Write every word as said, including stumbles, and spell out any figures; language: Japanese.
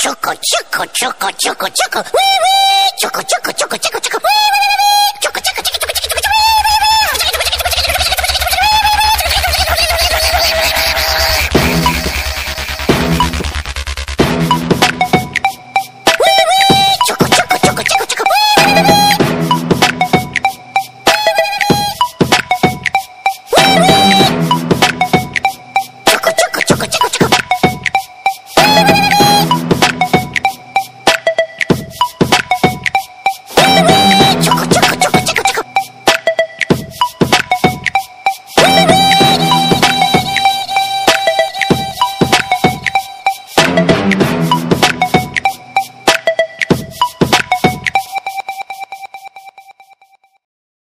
ちょこちょこちょこちょこちょこ、ウィーウィー、ちょこちょこちょこちょこちょこ、ウィーウィー。